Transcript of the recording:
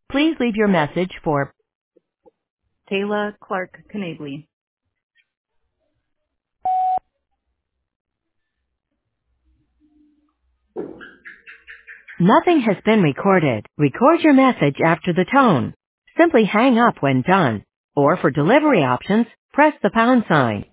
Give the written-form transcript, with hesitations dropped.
Please leave your message for Taylor Clark Knagley. Nothing has been recorded. Record your message after the tone. Simply hang up when done. Or for delivery options, press the pound sign.